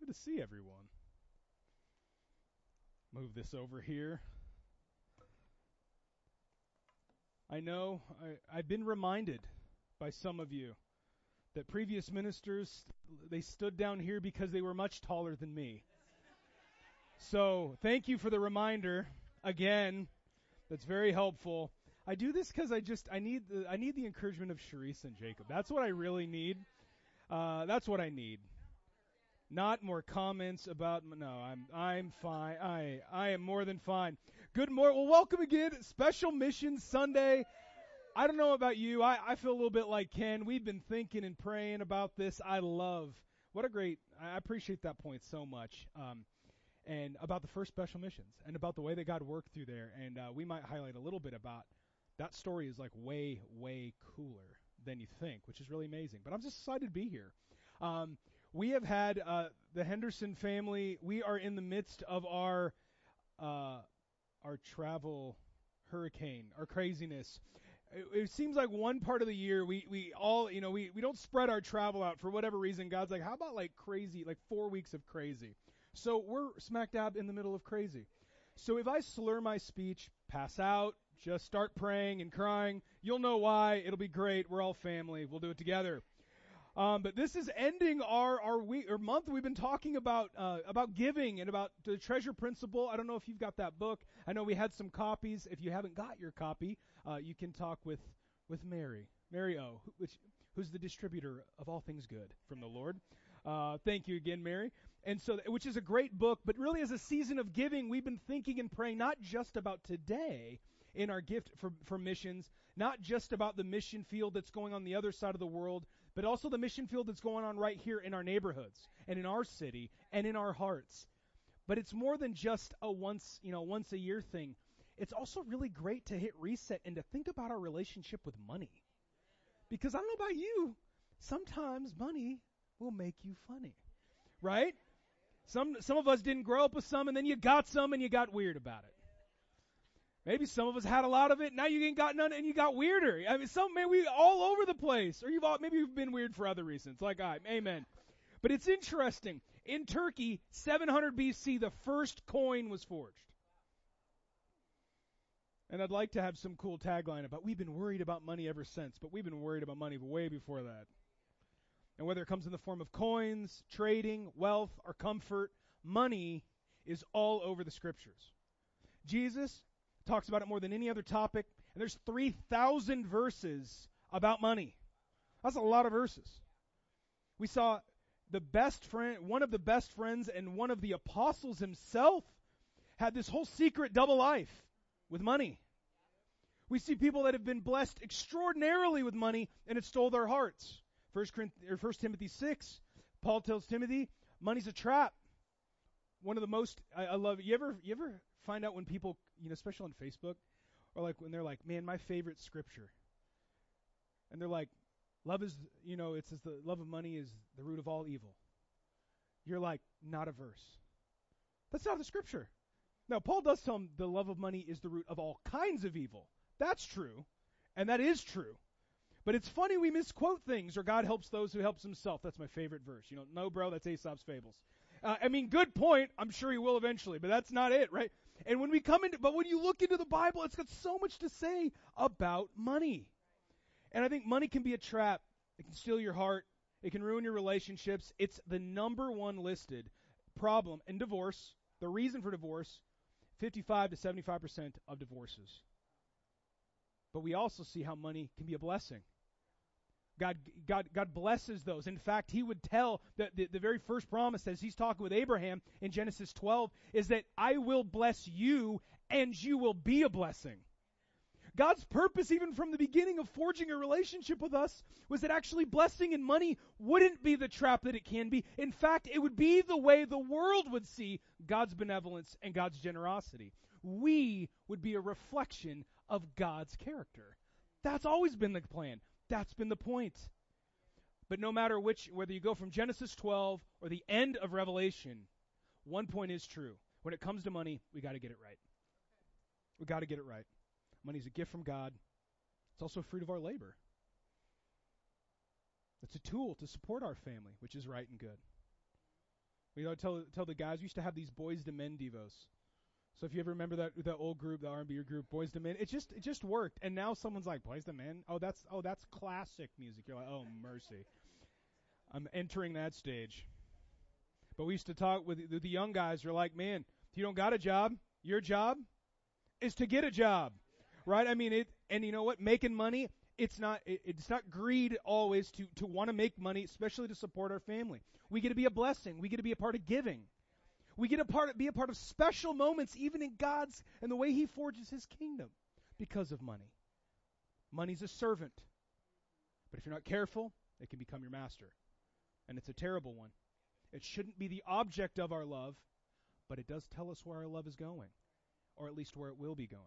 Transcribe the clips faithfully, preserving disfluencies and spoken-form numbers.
Good to see everyone. Move this over here. I know I, I've been reminded by some of you that previous ministers, they stood down here because they were much taller than me. So thank you for the reminder again. That's very helpful. I do this because I just I need the I need the encouragement of Sharice and Jacob. That's what I really need. Uh, that's what I need. Not more comments about no. I'm I'm fine. I I am more than fine. Good morning. Well, welcome again. Special Mission Sunday. I don't know about you. I, I feel a little bit like Ken. We've been thinking and praying about this. I love what a great. I appreciate that point so much. Um, and about the first special missions and about the way that God worked through there. And uh, we might highlight a little bit about that story is like way, way cooler than you think, which is really amazing. But I'm just excited to be here. Um, we have had uh, the Henderson family. We are in the midst of our uh, our travel hurricane, our craziness. It, it seems like one part of the year we, we all, you know, we, we don't spread our travel out for whatever reason. God's like, how about like crazy, like four weeks of crazy? So we're smack dab in the middle of crazy. So if I slur my speech, pass out, just start praying and crying, you'll know why. It'll be great. We're all family. We'll do it together. Um, but this is ending our, our week or month. We've been talking about uh, about giving and about the treasure principle. I don't know if you've got that book. I know we had some copies. If you haven't got your copy, uh, you can talk with with Mary, Mary O, which who's the distributor of all things good from the Lord. Uh, thank you again, Mary. And so, which is a great book, but really as a season of giving, we've been thinking and praying not just about today in our gift for, for missions, not just about the mission field that's going on the other side of the world, but also the mission field that's going on right here in our neighborhoods and in our city and in our hearts. But it's more than just a once, you know, once a year thing. It's also really great to hit reset and to think about our relationship with money. Because I don't know about you, sometimes money will make you funny, right? Some some of us didn't grow up with some, and then you got some, and you got weird about it. Maybe some of us had a lot of it, now you ain't got none, and you got weirder. I mean, some maybe we all over the place, or you've all, maybe you've been weird for other reasons, like I. Amen. But it's interesting. In Turkey, seven hundred B C, the first coin was forged. And I'd like to have some cool tagline about, we've been worried about money ever since, but we've been worried about money way before that. And whether it comes in the form of coins, trading, wealth, or comfort, money is all over the scriptures. Jesus talks about it more than any other topic, and there's three thousand verses about money. That's a lot of verses. We saw the best friend, one of the best friends and one of the apostles himself had this whole secret double life with money. We see people that have been blessed extraordinarily with money, and it stole their hearts. First Timothy six, Paul tells Timothy, money's a trap. One of the most, I, I love it. You ever, you ever find out when people, you know, especially on Facebook, or like when they're like, man, my favorite scripture. And they're like, love is, you know, it says the love of money is the root of all evil. You're like, not a verse. That's not the scripture. Now, Paul does tell them the love of money is the root of all kinds of evil. That's true. And that is true. But it's funny we misquote things, or God helps those who helps himself. That's my favorite verse. You know, no, bro, that's Aesop's Fables. Uh, I mean, good point. I'm sure he will eventually, but that's not it, right? And when we come into, but when you look into the Bible, it's got so much to say about money. And I think money can be a trap. It can steal your heart. It can ruin your relationships. It's the number one listed problem in divorce, the reason for divorce, fifty-five to seventy-five percent of divorces. But we also see how money can be a blessing. God, God, God blesses those. In fact, he would tell that the, the very first promise as he's talking with Abraham in Genesis twelve is that I will bless you and you will be a blessing. God's purpose, even from the beginning of forging a relationship with us, was that actually blessing and money wouldn't be the trap that it can be. In fact, it would be the way the world would see God's benevolence and God's generosity. We would be a reflection of God's character. That's always been the plan. That's been the point. But no matter which, whether you go from Genesis twelve or the end of Revelation, one point is true. When it comes to money, we got to get it right. We got to get it right. Money's a gift from God. It's also a fruit of our labor. It's a tool to support our family, which is right and good. We know, tell tell the guys, we used to have these Boys to Men devos. So if you ever remember that that old group, the R and B group, Boys to Men, it just it just worked. And now someone's like, Boys to Men? Oh, that's oh that's classic music. You're like, oh mercy. I'm entering that stage. But we used to talk with the, the young guys. They're like, man, if you don't got a job, your job is to get a job, right? I mean, it. And you know what? Making money, it's not it, it's not greed always to to want to make money, especially to support our family. We get to be a blessing. We get to be a part of giving. We get to part be a part of special moments, even in God's and the way He forges His kingdom, because of money. Money's a servant, but if you're not careful, it can become your master, and it's a terrible one. It shouldn't be the object of our love, but it does tell us where our love is going, or at least where it will be going.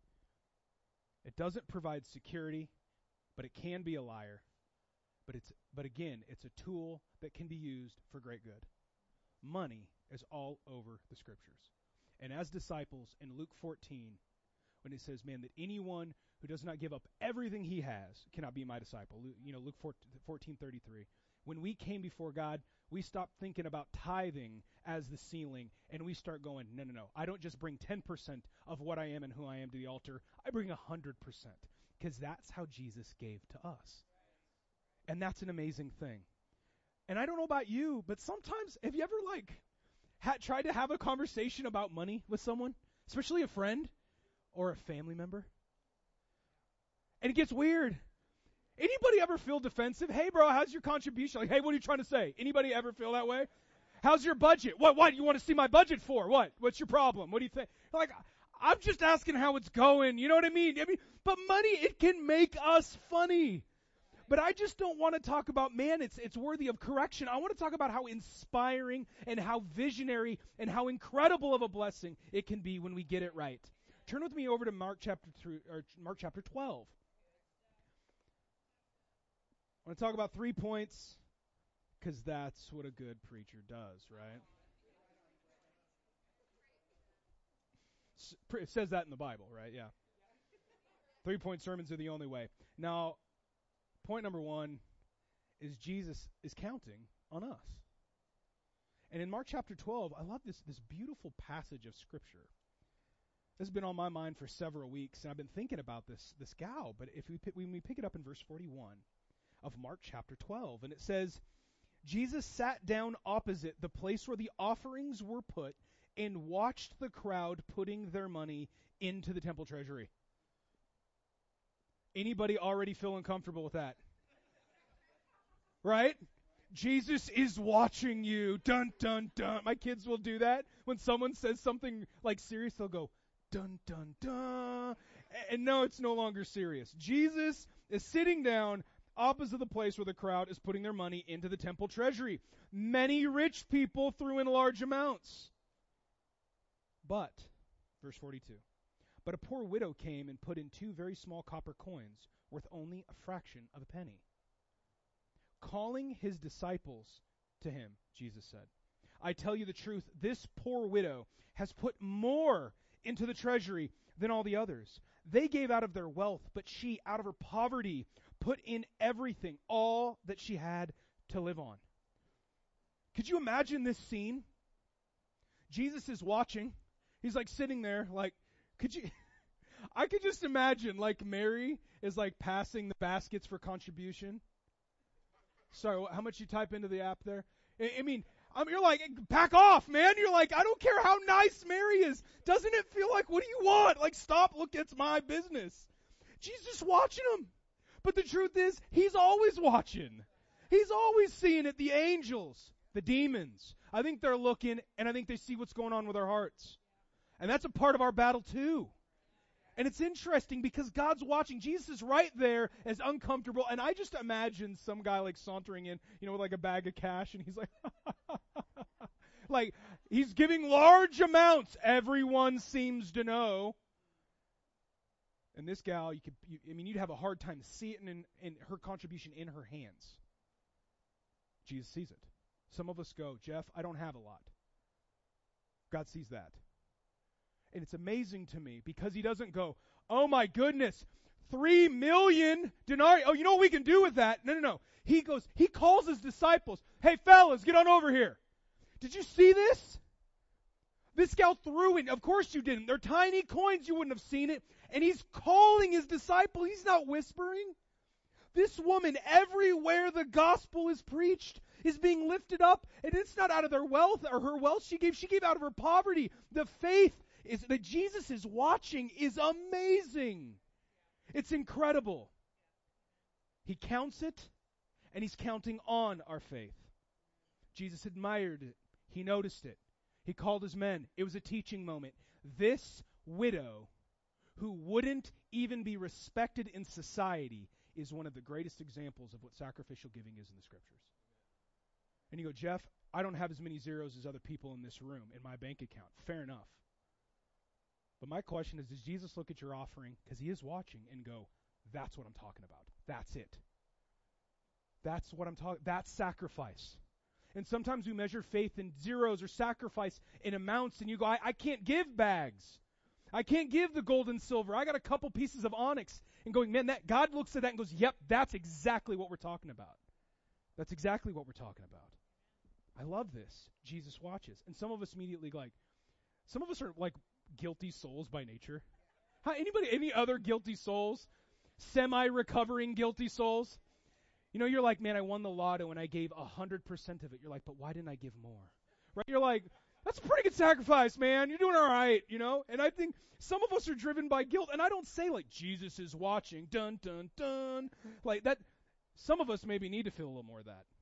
It doesn't provide security, but it can be a liar. But it's but again, it's a tool that can be used for great good. Money is all over the Scriptures. And as disciples in Luke fourteen, when it says, man, that anyone who does not give up everything he has cannot be my disciple. You know, Luke fourteen thirty-three. When we came before God, we stopped thinking about tithing as the ceiling, and we start going, no, no, no. I don't just bring ten percent of what I am and who I am to the altar. I bring one hundred percent, because that's how Jesus gave to us. And that's an amazing thing. And I don't know about you, but sometimes, have you ever, like, ha- tried to have a conversation about money with someone, especially a friend or a family member? And it gets weird. Anybody ever feel defensive? Hey, bro, how's your contribution? Like, hey, what are you trying to say? Anybody ever feel that way? How's your budget? What, what, you want to see my budget for? What? What's your problem? What do you think? Like, I'm just asking how it's going. You know what I mean? I mean, but money, it can make us funny. But I just don't want to talk about, man, it's it's worthy of correction. I want to talk about how inspiring and how visionary and how incredible of a blessing it can be when we get it right. Turn with me over to Mark chapter three, or Mark chapter twelve. I want to talk about three points, because that's what a good preacher does, right? It says that in the Bible, right? Yeah. Three-point sermons are the only way. Now, point number one is Jesus is counting on us. And in Mark chapter twelve, I love this, this beautiful passage of Scripture. This has been on my mind for several weeks, and I've been thinking about this, this gal. But if we when we pick it up in verse forty-one of Mark chapter twelve, and it says, Jesus sat down opposite the place where the offerings were put and watched the crowd putting their money into the temple treasury. Anybody already feel uncomfortable with that? Right? Jesus is watching you. Dun, dun, dun. My kids will do that. When someone says something like serious, they'll go, dun, dun, dun. And no, it's no longer serious. Jesus is sitting down opposite the place where the crowd is putting their money into the temple treasury. Many rich people threw in large amounts. But, verse forty-two, but a poor widow came and put in two very small copper coins, worth only a fraction of a penny. Calling his disciples to him, Jesus said, I tell you the truth, this poor widow has put more into the treasury than all the others. They gave out of their wealth, but she, out of her poverty, put in everything, all that she had to live on. Could you imagine this scene? Jesus is watching. He's like sitting there, like, could you... I could just imagine, like, Mary is, like, passing the baskets for contribution. Sorry, how much you type into the app there? I, I mean, um, you're like, back off, man. You're like, I don't care how nice Mary is. Doesn't it feel like, what do you want? Like, stop, look, it's my business. Jesus watching him. But the truth is, he's always watching. He's always seeing it. The angels, the demons, I think they're looking, and I think they see what's going on with our hearts. And that's a part of our battle, too. And it's interesting because God's watching. Jesus is right there as uncomfortable. And I just imagine some guy like sauntering in, you know, with like a bag of cash. And he's like, like he's giving large amounts. Everyone seems to know. And this gal, you could, you, I mean, you'd have a hard time seeing in, in her contribution in her hands. Jesus sees it. Some of us go, Jeff, I don't have a lot. God sees that. And it's amazing to me because he doesn't go, oh my goodness, three million denarii. Oh, you know what we can do with that? No, no, no. He goes, he calls his disciples. Hey, fellas, get on over here. Did you see this? This gal threw it. Of course you didn't. They're tiny coins. You wouldn't have seen it. And he's calling his disciple. He's not whispering. This woman, everywhere the gospel is preached, is being lifted up. And it's not out of their wealth or her wealth she gave. She gave out of her poverty. The faith is that Jesus is watching is amazing. It's incredible. He counts it, and he's counting on our faith. Jesus admired it. He noticed it. He called his men. It was a teaching moment. This widow, who wouldn't even be respected in society, is one of the greatest examples of what sacrificial giving is in the Scriptures. And you go, Jeff, I don't have as many zeros as other people in this room in my bank account. Fair enough. But my question is, does Jesus look at your offering, because he is watching, and go, that's what I'm talking about. That's it. That's what I'm talking, that's sacrifice. And sometimes we measure faith in zeros or sacrifice in amounts, and you go, I, I can't give bags. I can't give the gold and silver. I got a couple pieces of onyx. And going, man, that God looks at that and goes, yep, that's exactly what we're talking about. That's exactly what we're talking about. I love this. Jesus watches. And some of us immediately like, some of us are like guilty souls by nature. How, anybody, any other guilty souls? Semi-recovering guilty souls? You know, you're like, man, I won the lotto and I gave one hundred percent of it. You're like, but why didn't I give more? Right? You're like, that's a pretty good sacrifice, man. You're doing all right, you know? And I think some of us are driven by guilt. And I don't say, like, Jesus is watching, dun, dun, dun. Like that. Some of us maybe need to feel a little more of that.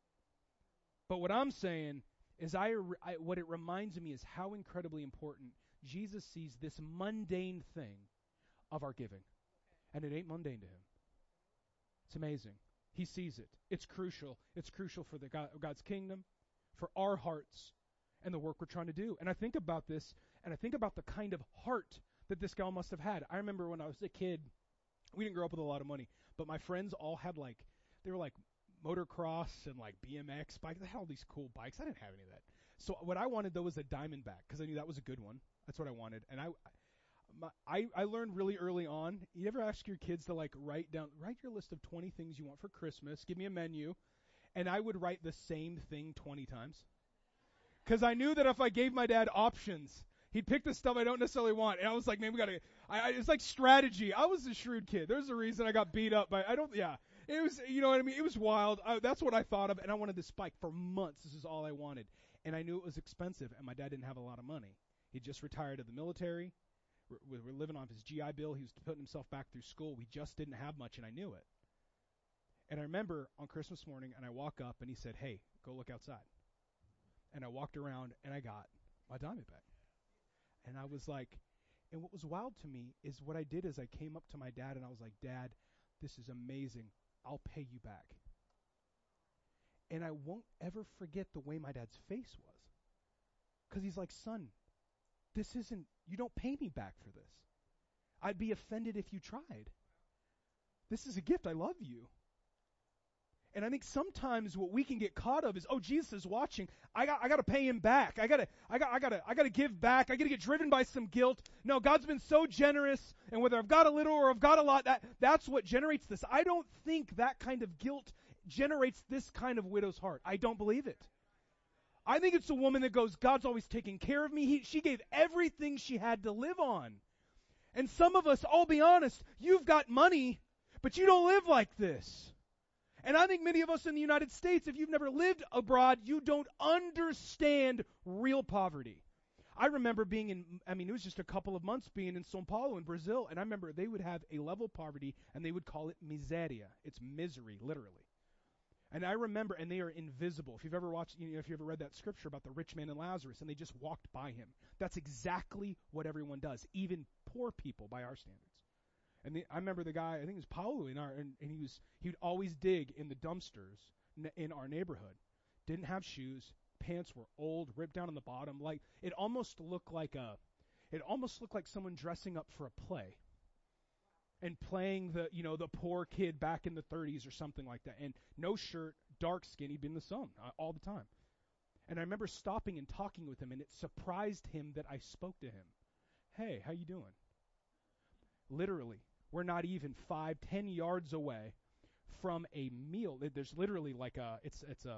But what I'm saying is I, I what it reminds me is how incredibly important Jesus sees this mundane thing of our giving. And it ain't mundane to him. It's amazing. He sees it. It's crucial. It's crucial for the God, God's kingdom, for our hearts, and the work we're trying to do. And I think about this, and I think about the kind of heart that this gal must have had. I remember when I was a kid, we didn't grow up with a lot of money, but my friends all had like, they were like motocross and like B M X bikes. They had all these cool bikes. I didn't have any of that. So what I wanted though was a Diamondback, because I knew that was a good one. That's what I wanted. And I, my, I, I learned really early on, you ever ask your kids to like write down, write your list of twenty things you want for Christmas, give me a menu, and I would write the same thing twenty times. Because I knew that if I gave my dad options, he'd pick the stuff I don't necessarily want. And I was like, man, we got to, I, I, it's like strategy. I was a shrewd kid. There's a reason I got beat up by, I don't, yeah. It was, you know what I mean? It was wild. I, that's what I thought of. And I wanted this bike for months. This is all I wanted. And I knew it was expensive. And my dad didn't have a lot of money. He just retired of the military. We're, we're living off his G I Bill. He was putting himself back through school. We just didn't have much, and I knew it. And I remember on Christmas morning, and I walk up, and he said, hey, go look outside. And I walked around, and I got my Diamondback. And I was like, and what was wild to me is what I did is I came up to my dad, and I was like, Dad, this is amazing. I'll pay you back. And I won't ever forget the way my dad's face was. Because he's like, son, this isn't, you don't pay me back for this. I'd be offended if you tried. This is a gift. I love you. And I think sometimes what we can get caught of is, oh, Jesus is watching. I got I got to pay him back. I got to I got I got to I got to give back. I got to get driven by some guilt. No, God's been so generous, and whether I've got a little or I've got a lot, that that's what generates this. I don't think that kind of guilt generates this kind of widow's heart. I don't believe it. I think it's a woman that goes, God's always taking care of me. He, she gave everything she had to live on. And some of us, I'll be honest, you've got money, but you don't live like this. And I think many of us in the United States, if you've never lived abroad, you don't understand real poverty. I remember being in, I mean, it was just a couple of months being in São Paulo in Brazil, and I remember they would have a level of poverty, and they would call it miséria. It's misery, literally. And I remember, and they are invisible. If you've ever watched, you know, if you ever read that scripture about the rich man and Lazarus, and they just walked by him. That's exactly what everyone does, even poor people by our standards. And the, I remember the guy, I think it was Paulo, in our, and, and he was he would always dig in the dumpsters in our neighborhood. Didn't have shoes, pants were old, ripped down on the bottom. Like it almost looked like a, it almost looked like someone dressing up for a play. And playing the, you know, the poor kid back in the thirties or something like that. And no shirt, dark skin, he'd be in the sun uh, all the time. And I remember stopping and talking with him, and it surprised him that I spoke to him. Hey, how you doing? Literally, we're not even five, ten yards away from a meal. There's literally like a, it's it's a,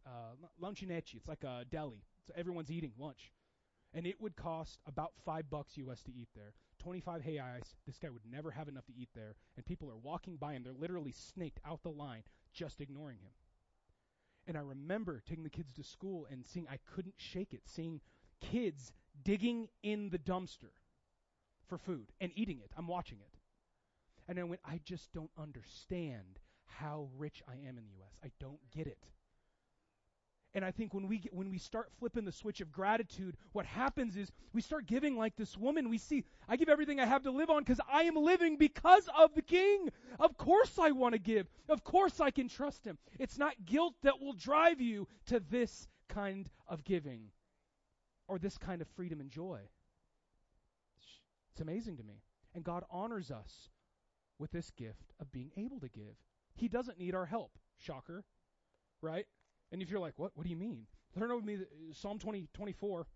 uh, lancinecce. It's like a deli. So everyone's eating lunch. And it would cost about five bucks U S to eat there. twenty-five reais. This guy would never have enough to eat there. And people are walking by and they're literally snaked out the line, just ignoring him. And I remember taking the kids to school and seeing, I couldn't shake it, seeing kids digging in the dumpster for food and eating it. I'm watching it. And I went, I just don't understand how rich I am in the U S. I don't get it. And I think when we get, when we start flipping the switch of gratitude, what happens is we start giving like this woman. We see, I give everything I have to live on because I am living because of the King. Of course I want to give. Of course I can trust him. It's not guilt that will drive you to this kind of giving or this kind of freedom and joy. It's amazing to me. And God honors us with this gift of being able to give. He doesn't need our help. Shocker. Right? And if you're like, what? What do you mean? Turn over with me to Psalm twenty, twenty-four.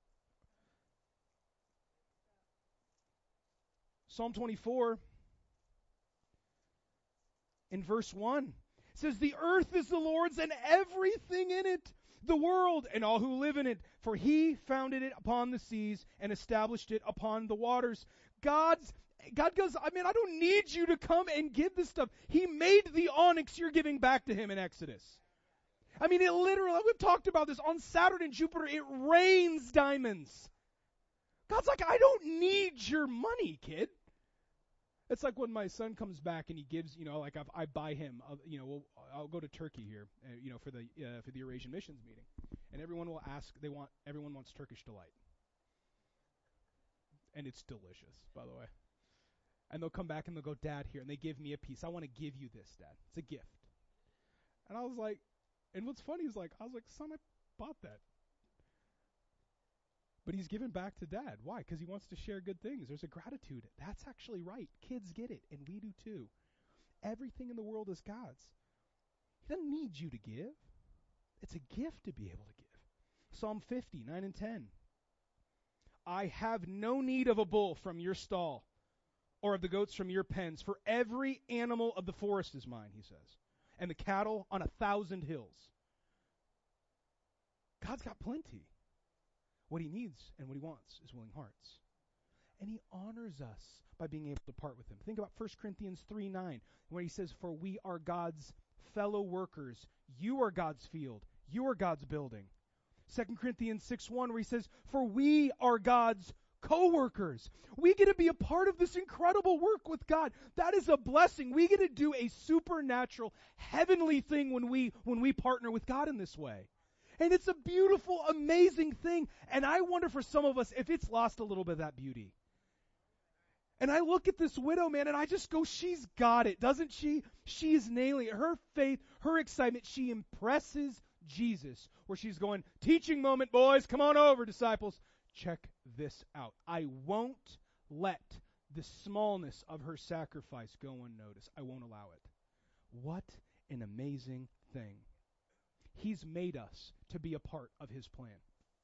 Psalm twenty-four, in verse one, it says, the earth is the Lord's and everything in it, the world and all who live in it. For he founded it upon the seas and established it upon the waters. God's God goes, I mean, I don't need you to come and give this stuff. He made the onyx you're giving back to him in Exodus. I mean, it literally, we've talked about this on Saturn and Jupiter, it rains diamonds. God's like, I don't need your money, kid. It's like when my son comes back and he gives, you know, like I've, I buy him, uh, you know, we'll, I'll go to Turkey here, uh, you know, for the uh, for the Eurasian Missions meeting, and everyone will ask, they want, everyone wants Turkish delight, and it's delicious, by the way. And they'll come back and they'll go, Dad, here, and they give me a piece. I want to give you this, Dad. It's a gift. And I was like. And what's funny is like, I was like, son, I bought that. But he's given back to Dad. Why? Because he wants to share good things. There's a gratitude. That's actually right. Kids get it, and we do too. Everything in the world is God's. He doesn't need you to give. It's a gift to be able to give. Psalm fifty, nine and ten. I have no need of a bull from your stall, or of the goats from your pens, for every animal of the forest is mine, he says, and the cattle on a thousand hills. God's got plenty. What he needs and what he wants is willing hearts. And he honors us by being able to part with him. Think about First Corinthians three nine, where he says, for we are God's fellow workers. You are God's field. You are God's building. Second Corinthians six one, where he says, for we are God's co-workers. We get to be a part of this incredible work with God. That is a blessing. We get to do a supernatural, heavenly thing when we when we partner with God in this way. And it's a beautiful, amazing thing. And I wonder for some of us if it's lost a little bit of that beauty. And I look at this widow, man, and I just go, she's got it, doesn't she? She is nailing it. Her faith, her excitement, she impresses Jesus. Where she's going, teaching moment, boys, come on over, disciples. Check this out. I won't let the smallness of her sacrifice go unnoticed. I won't allow it. What an amazing thing. He's made us to be a part of his plan.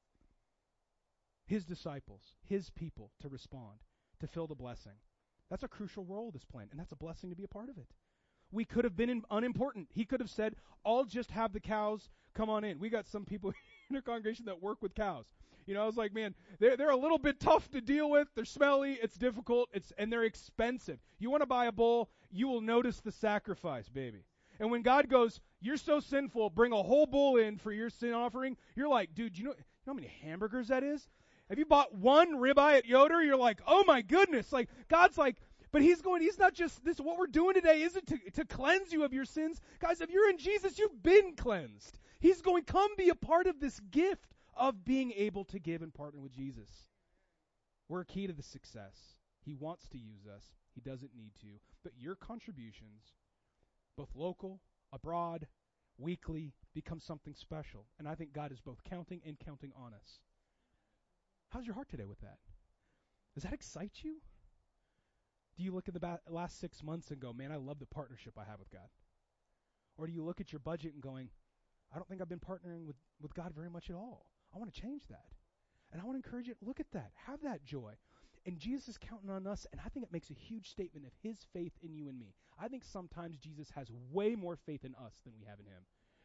His disciples, his people to respond, to fill the blessing. That's a crucial role of this plan, and that's a blessing to be a part of it. We could have been in, unimportant. He could have said, I'll just have the cows come on in. We got some people in our congregation that work with cows. You know, I was like, man, they're, they're a little bit tough to deal with. They're smelly. It's difficult. It's and they're expensive. You want to buy a bull, you will notice the sacrifice, baby. And when God goes, you're so sinful, bring a whole bull in for your sin offering, you're like, dude, you know, you know how many hamburgers that is? Have you bought one ribeye at Yoder? You're like, oh my goodness. Like, God's like, but he's going, he's not just this, what we're doing today isn't to, to cleanse you of your sins. Guys, if you're in Jesus, you've been cleansed. He's going, come be a part of this gift of being able to give and partner with Jesus. We're a key to the success. He wants to use us. He doesn't need to. But your contributions, both local, abroad, weekly, become something special. And I think God is both counting and counting on us. How's your heart today with that? Does that excite you? Do you look at the ba- last six months and go, man, I love the partnership I have with God? Or do you look at your budget and going, I don't think I've been partnering with, with God very much at all. I want to change that. And I want to encourage you, look at that. Have that joy. And Jesus is counting on us, and I think it makes a huge statement of his faith in you and me. I think sometimes Jesus has way more faith in us than we have in him.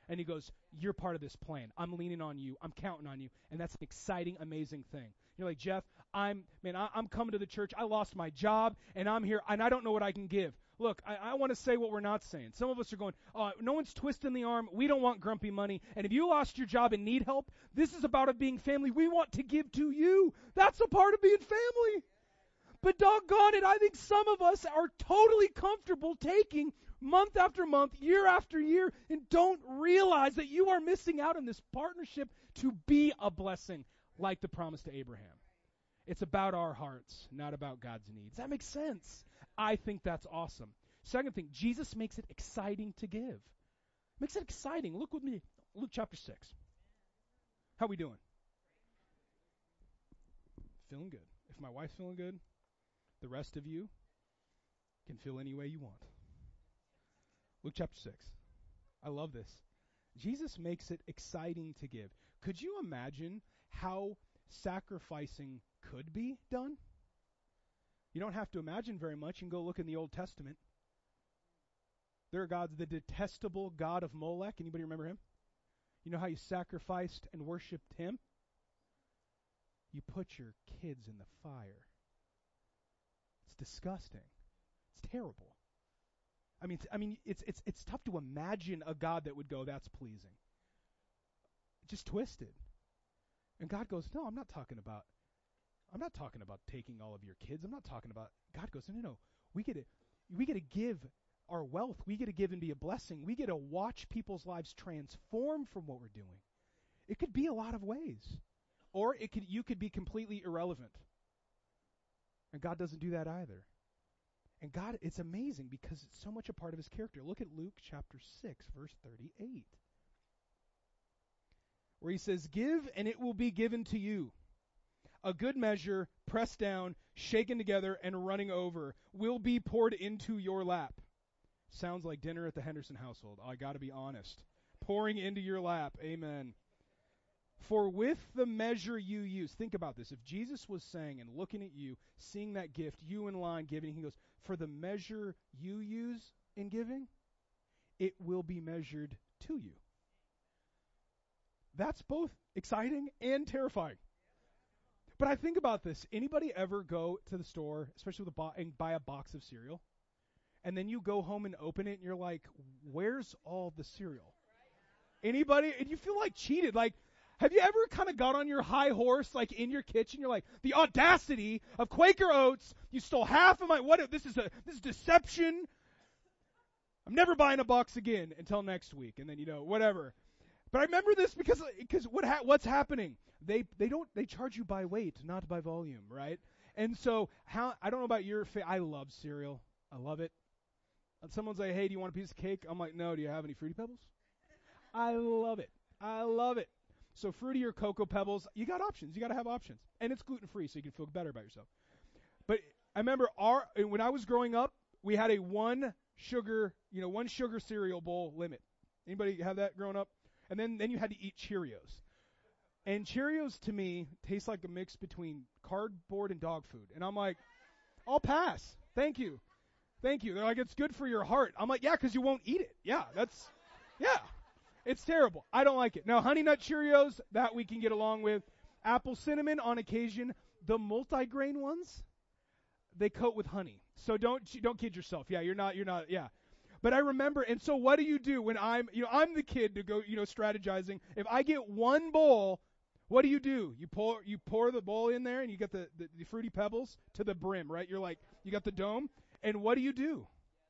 And he goes, you're part of this plan. I'm leaning on you. I'm counting on you. And that's an exciting, amazing thing. You're like, Jeff, I'm, man, I, I'm coming to the church. I lost my job, and I'm here, and I don't know what I can give. Look, I, I want to say what we're not saying. Some of us are going, oh, no one's twisting the arm. We don't want grumpy money. And if you lost your job and need help, this is about it being family. We want to give to you. That's a part of being family. But doggone it, I think some of us are totally comfortable taking month after month, year after year, and don't realize that you are missing out on this partnership to be a blessing, like the promise to Abraham. It's about our hearts, not about God's needs. That makes sense. I think that's awesome. Second thing, Jesus makes it exciting to give. Makes it exciting. Look with me, Luke chapter six. How we doing? Feeling good. If my wife's feeling good, the rest of you can feel any way you want. Luke chapter six. I love this. Jesus makes it exciting to give. Could you imagine how sacrificing could be done? You don't have to imagine very much. You can go look in the Old Testament. There are gods, the detestable god of Molech. Anybody remember him? You know how you sacrificed and worshipped him? You put your kids in the fire. It's disgusting. It's terrible. I mean, I mean, it's it's it's tough to imagine a God that would go, that's pleasing. Just twisted. And God goes, no, I'm not talking about, I'm not talking about taking all of your kids. I'm not talking about, God goes, no, no, no. We get to, we get to give our wealth. We get to give and be a blessing. We get to watch people's lives transform from what we're doing. It could be a lot of ways. Or it could you could be completely irrelevant. And God doesn't do that either. And God, it's amazing because it's so much a part of his character. Look at Luke chapter six, verse thirty-eight. Where he says, give and it will be given to you. A good measure, pressed down, shaken together, and running over, will be poured into your lap. Sounds like dinner at the Henderson household. I got to be honest. Pouring into your lap. Amen. For with the measure you use, think about this. If Jesus was saying and looking at you, seeing that gift, you in line giving, he goes, for the measure you use in giving, it will be measured to you. That's both exciting and terrifying. But I think about this. Anybody ever go to the store, especially with a bo- and buy a box of cereal, and then you go home and open it, and you're like, where's all the cereal? Anybody? And you feel like cheated. Like, have you ever kind of got on your high horse, like in your kitchen? You're like, the audacity of Quaker Oats. You stole half of my, what, this is a, this is deception. I'm never buying a box again until next week. And then, you know, whatever. But I remember this because, because what ha- what's happening? They, they don't, they charge you by weight, not by volume, right? And so how, I don't know about your, fa- I love cereal. I love it. And someone's like, hey, do you want a piece of cake? I'm like, no, do you have any Fruity Pebbles? I love it. I love it. So Fruity or Cocoa Pebbles, you got options. You got to have options. And it's gluten-free, so you can feel better about yourself. But I remember our when I was growing up, we had a one sugar, you know, one sugar cereal bowl limit. Anybody have that growing up? And then, then you had to eat Cheerios. And Cheerios, to me, taste like a mix between cardboard and dog food. And I'm like, I'll pass. Thank you. Thank you. They're like, it's good for your heart. I'm like, yeah, because you won't eat it. Yeah, that's, yeah. It's terrible. I don't like it. Now, Honey Nut Cheerios, that we can get along with. Apple Cinnamon, on occasion. The multi-grain ones, they coat with honey. So don't don't kid yourself. Yeah, you're not, you're not, yeah. But I remember, and so what do you do when I'm, you know, I'm the kid to go, you know, strategizing. If I get one bowl, what do you do? You pour you pour the bowl in there, and you get the, the, the Fruity Pebbles to the brim, right? You're like, you got the dome. And what do you do? You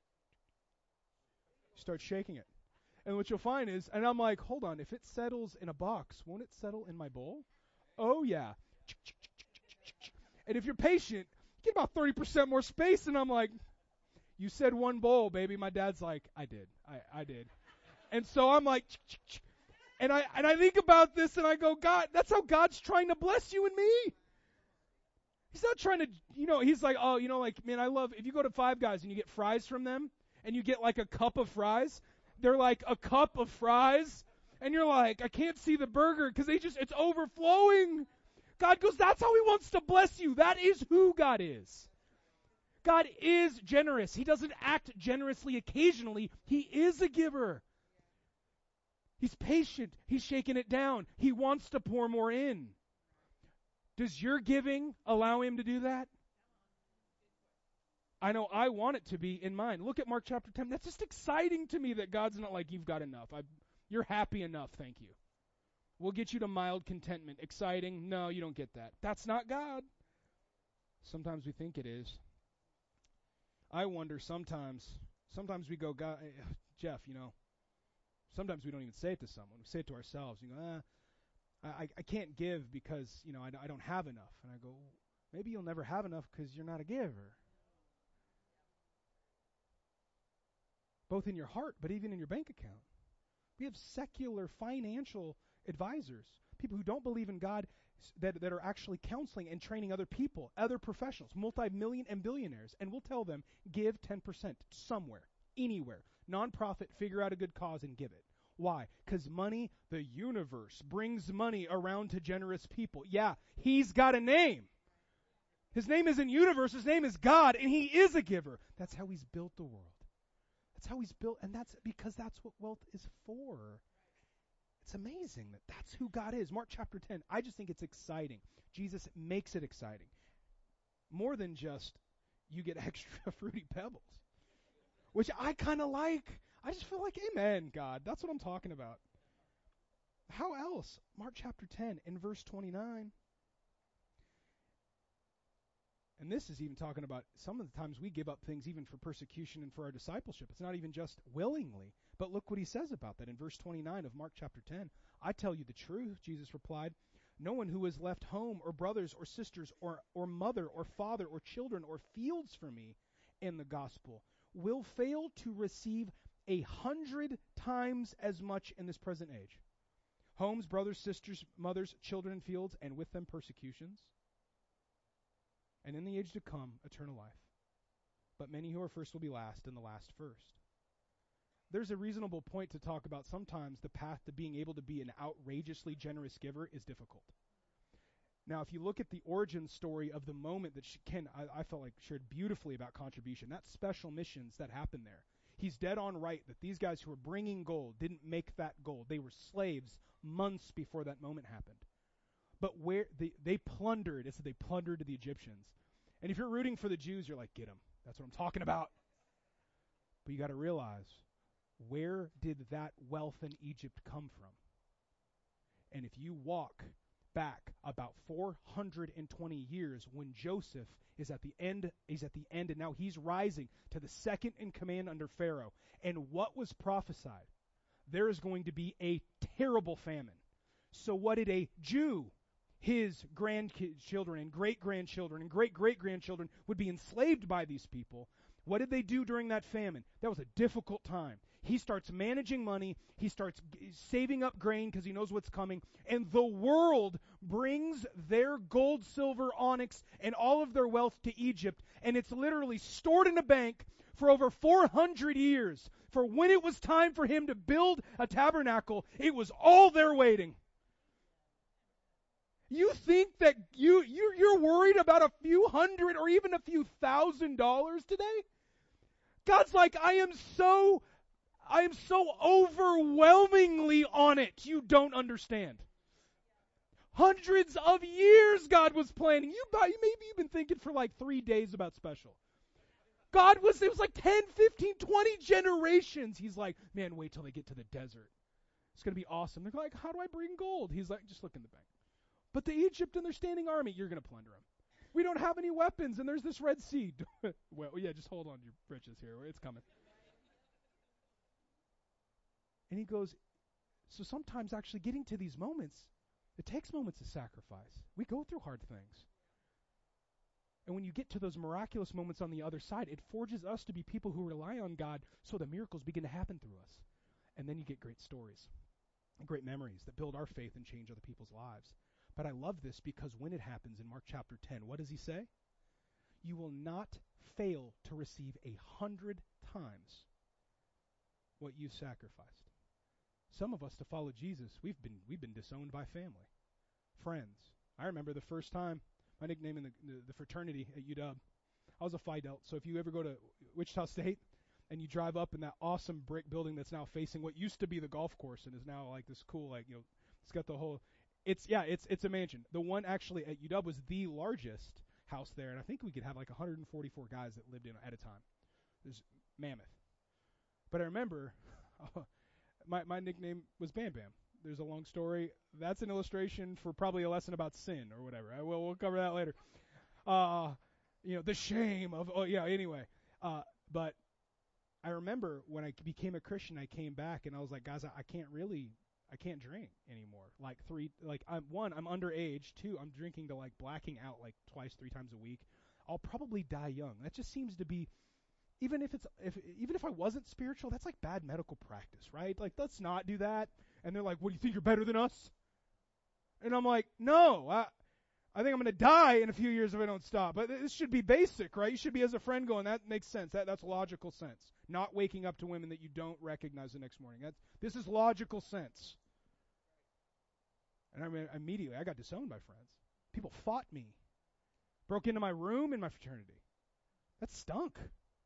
start shaking it. And what you'll find is, and I'm like, hold on, if it settles in a box, won't it settle in my bowl? Oh, yeah. And if you're patient, you get about thirty percent more space, and I'm like, you said one bowl, baby. My dad's like, I did. I, I did. And so I'm like, and I and I think about this, and I go, God, that's how God's trying to bless you and me. He's not trying to, you know, he's like, oh, you know, like, man, I love, if you go to Five Guys and you get fries from them, and you get like a cup of fries, they're like a cup of fries, and you're like, I can't see the burger because they just, it's overflowing. God goes, that's how he wants to bless you. That is who God is. God is generous. He doesn't act generously occasionally. He is a giver. He's patient. He's shaking it down. He wants to pour more in. Does your giving allow him to do that? I know I want it to be in mine. Look at Mark chapter ten. That's just exciting to me that God's not like, you've got enough. I, you're happy enough, thank you. We'll get you to mild contentment. Exciting? No, you don't get that. That's not God. Sometimes we think it is. I wonder sometimes, sometimes we go, God, Jeff, you know, sometimes we don't even say it to someone. We say it to ourselves. You go, ah, I, I can't give because, you know, I, I don't have enough. And I go, maybe you'll never have enough because you're not a giver. Both in your heart, but even in your bank account. We have secular financial advisors, people who don't believe in God, that, that are actually counseling and training other people, other professionals, multi-million and billionaires, and we'll tell them, give ten percent somewhere, anywhere. Nonprofit, figure out a good cause and give it. Why? Because money, the universe, brings money around to generous people. Yeah, he's got a name. His name isn't universe, his name is God, and he is a giver. That's how he's built the world. That's how he's built, and that's because that's what wealth is for. It's amazing that that's who God is. Mark chapter ten, I just think it's exciting. Jesus makes it exciting. More than just, you get extra Fruity Pebbles, which I kind of like. I just feel like, amen, God. That's what I'm talking about. How else? Mark chapter ten, in verse twenty-nine. And this is even talking about some of the times we give up things even for persecution and for our discipleship. It's not even just willingly. But look what he says about that in verse twenty-nine of Mark chapter ten. I tell you the truth, Jesus replied. No one who has left home or brothers or sisters or, or mother or father or children or fields for me in the gospel will fail to receive a hundred times as much in this present age. Homes, brothers, sisters, mothers, children, and fields, and with them persecutions. And in the age to come, eternal life. But many who are first will be last, and the last first. There's a reasonable point to talk about sometimes the path to being able to be an outrageously generous giver is difficult. Now, if you look at the origin story of the moment that Ken, I, I felt like shared beautifully about contribution, that's special missions that happened there. He's dead on right that these guys who were bringing gold didn't make that gold. They were slaves months before that moment happened. But where they, they plundered, it said they plundered the Egyptians. And if you're rooting for the Jews, you're like, get them. That's what I'm talking about. But you got to realize, where did that wealth in Egypt come from? And if you walk back about four hundred twenty years, when Joseph is at the end, he's at the end, and now he's rising to the second in command under Pharaoh. And what was prophesied? There is going to be a terrible famine. So what did a Jew, his grandchildren and great-grandchildren and great-great-grandchildren would be enslaved by these people? What did they do during that famine? That was a difficult time. He starts managing money. He starts g- saving up grain because he knows what's coming. And the world brings their gold, silver, onyx, and all of their wealth to Egypt. And it's literally stored in a bank for over four hundred years. For when it was time for him to build a tabernacle, it was all there waiting. You think that you, you, you're worried about a few hundred or even a few thousand dollars today? God's like, I am so, I am so overwhelmingly on it. You don't understand. Hundreds of years God was planning. You maybe you've been thinking for like three days about special. God was, it was like ten, fifteen, twenty generations. He's like, man, wait till they get to the desert. It's going to be awesome. They're like, how do I bring gold? He's like, just look in the bank. But the Egypt and their standing army, you're going to plunder them. We don't have any weapons, and there's this Red Sea. Well, yeah, just hold on to your britches here. It's coming. And he goes, so sometimes actually getting to these moments, it takes moments of sacrifice. We go through hard things. And when you get to those miraculous moments on the other side, it forges us to be people who rely on God so the miracles begin to happen through us. And then you get great stories and great memories that build our faith and change other people's lives. But I love this because when it happens in Mark chapter ten, what does he say? You will not fail to receive a hundred times what you've sacrificed. Some of us, to follow Jesus, we've been we've been disowned by family, friends. I remember the first time, my nickname in the, the, the fraternity at U W, I was a Phi Delt. So if you ever go to Wichita State, and you drive up in that awesome brick building that's now facing what used to be the golf course and is now like this cool, like, you know, it's got the whole, it's, yeah, it's it's a mansion. The one actually at U W was the largest house there, and I think we could have like one hundred forty-four guys that lived in at a time. It was mammoth. But I remember my my nickname was Bam Bam. There's a long story. That's an illustration for probably a lesson about sin or whatever. I will we'll cover that later. Uh, you know, the shame of, oh yeah, anyway. Uh, but I remember when I became a Christian, I came back and I was like, guys, I, I can't really, I can't drink anymore. Like three, like I'm one, I'm underage. Two, I'm drinking to like blacking out like twice, three times a week. I'll probably die young. That just seems to be, even if it's, if even if I wasn't spiritual, that's like bad medical practice, right? Like, let's not do that. And they're like, what, do you think you're better than us? And I'm like, no, I, I think I'm going to die in a few years if I don't stop. But this should be basic, right? You should be as a friend going, that makes sense. That That's logical sense. Not waking up to women that you don't recognize the next morning. That's, this is logical sense. And I mean, immediately I got disowned by friends. People fought me. Broke into my room in my fraternity. That stunk.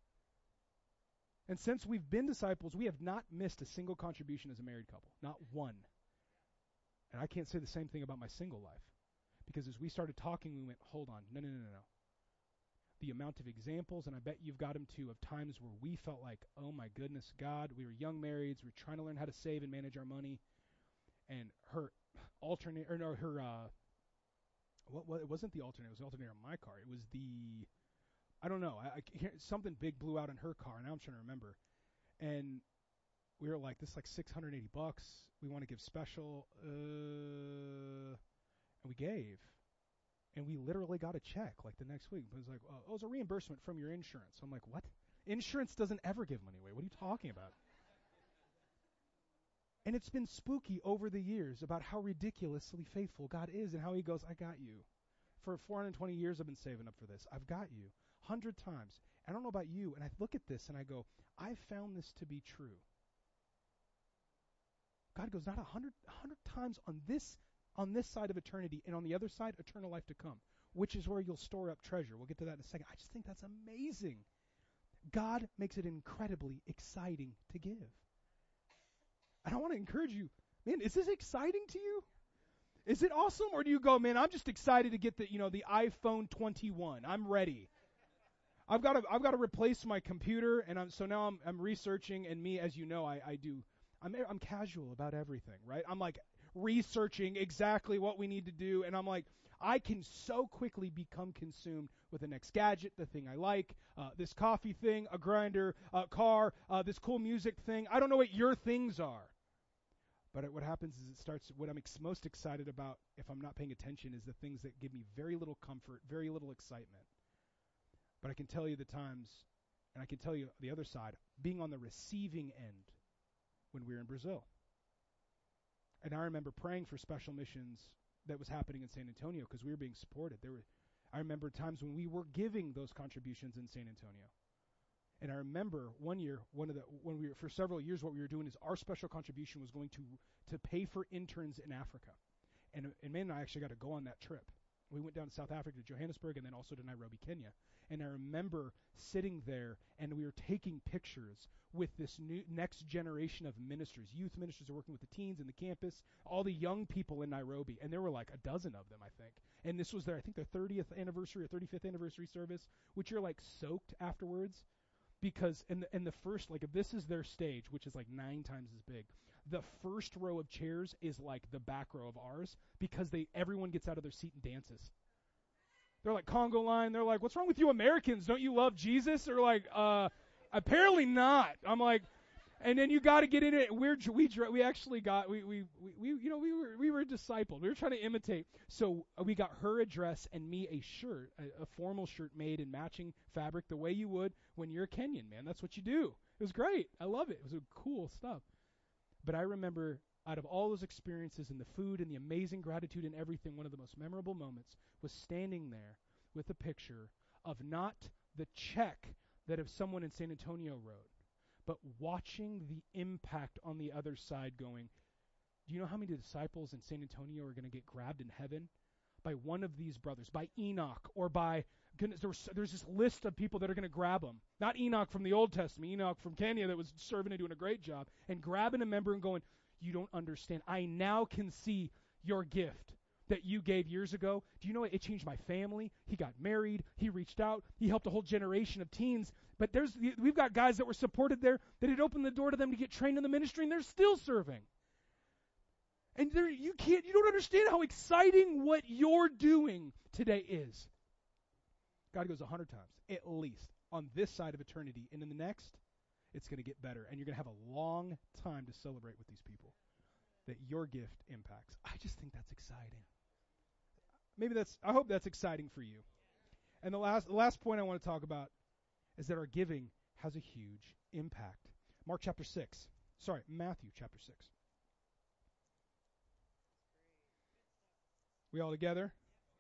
And since we've been disciples, we have not missed a single contribution as a married couple. Not one. And I can't say the same thing about my single life. Because as we started talking, we went, hold on, no, no, no, no, no. The amount of examples, and I bet you've got them too, of times where we felt like, oh my goodness, God, we were young marrieds, we were trying to learn how to save and manage our money. And her alternate, or no, her, uh, what, what, it wasn't the alternator, it was the alternator on my car. It was the, I don't know, I, I, something big blew out in her car, now I'm trying to remember. And we were like, this is like six hundred eighty bucks. We want to give special, uh, and we gave. And we literally got a check like the next week. It was like, oh, it was a reimbursement from your insurance. I'm like, what? Insurance doesn't ever give money away. What are you talking about? And it's been spooky over the years about how ridiculously faithful God is and how he goes, I got you. For four hundred twenty years I've been saving up for this. I've got you. one hundred times. I don't know about you. And I look at this and I go, I found this to be true. God goes, not one hundred, one hundred times on this on this side of eternity, and on the other side, eternal life to come, which is where you'll store up treasure. We'll get to that in a second. I just think that's amazing. God makes it incredibly exciting to give. And I want to encourage you, man, is this exciting to you? Is it awesome? Or do you go, man, I'm just excited to get the, you know, the iPhone twenty-one. I'm ready. I've got to, I've got to replace my computer, and I'm, so now I'm, I'm researching, and me, as you know, I, I do, I'm, I'm casual about everything, right? I'm like, researching exactly what we need to do, and I'm like, I can so quickly become consumed with the next gadget, the thing I like, uh, this coffee thing, a grinder, a car, uh, this cool music thing. I don't know what your things are. But it, what happens is it starts, what I'm ex- most excited about, if I'm not paying attention, is the things that give me very little comfort, very little excitement. But I can tell you the times, and I can tell you the other side, being on the receiving end when we were in Brazil. And I remember praying for special missions that was happening in San Antonio because we were being supported. There were, I remember times when we were giving those contributions in San Antonio. And I remember one year, one of the when we were, for several years, what we were doing is our special contribution was going to to pay for interns in Africa. And and man and I actually got to go on that trip. We went down to South Africa, to Johannesburg, and then also to Nairobi, Kenya. And I remember sitting there, and we were taking pictures with this new next generation of ministers. Youth ministers are working with the teens in the campus, all the young people in Nairobi. And there were like a dozen of them, I think. And this was their, I think, their thirtieth anniversary or thirty-fifth anniversary service, which you're like soaked afterwards. Because in the, in the first, like if this is their stage, which is like nine times as big, the first row of chairs is like the back row of ours because they everyone gets out of their seat and dances. They're like Congo line. They're like, what's wrong with you Americans? Don't you love Jesus? Or like, uh, apparently not. I'm like, and then you got to get in it. We're, we we actually got we, we we you know we were we were discipled. We were trying to imitate. So uh, we got her address and me a shirt, a, a formal shirt made in matching fabric, the way you would when you're a Kenyan, man. That's what you do. It was great. I love it. It was a cool stuff. But I remember, out of all those experiences and the food and the amazing gratitude and everything, one of the most memorable moments was standing there with a picture of not the check that if someone in San Antonio wrote, but watching the impact on the other side going, do you know how many disciples in San Antonio are going to get grabbed in heaven by one of these brothers, by Enoch, or by, goodness, there was, there's this list of people that are going to grab him. Not Enoch from the Old Testament, Enoch from Kenya that was serving and doing a great job, and grabbing a member and going, you don't understand. I now can see your gift that you gave years ago. Do you know what? It changed my family. He got married. He reached out. He helped a whole generation of teens. But there's we've got guys that were supported there that had opened the door to them to get trained in the ministry, and they're still serving. And there, you can't, you don't understand how exciting what you're doing today is. God goes a hundred times, at least, on this side of eternity. And in the next, it's going to get better. And you're going to have a long time to celebrate with these people that your gift impacts. I just think that's exciting. Maybe that's, I hope that's exciting for you. And the last, the last point I want to talk about is that our giving has a huge impact. Mark chapter six. Sorry, Matthew chapter six. We all together?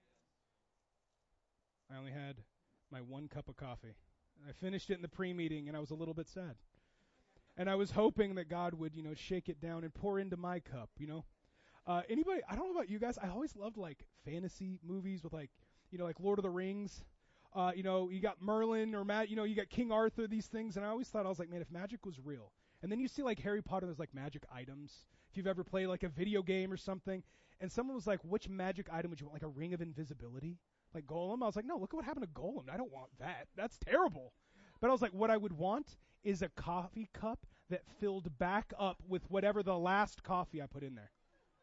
I only had my one cup of coffee. I finished it in the pre-meeting, and I was a little bit sad. And I was hoping that God would, you know, shake it down and pour into my cup, you know. Uh, anybody, I don't know about you guys, I always loved, like, fantasy movies with, like, you know, like Lord of the Rings. Uh, you know, you got Merlin or, Matt, you know, you got King Arthur, these things. And I always thought, I was like, man, if magic was real. And then you see, like, Harry Potter, there's, like, magic items. If you've ever played, like, a video game or something. And someone was like, which magic item would you want? Like a ring of invisibility? Like Golem? I was like, no, look at what happened to Golem. I don't want that. That's terrible. But I was like, what I would want is a coffee cup that filled back up with whatever the last coffee I put in there.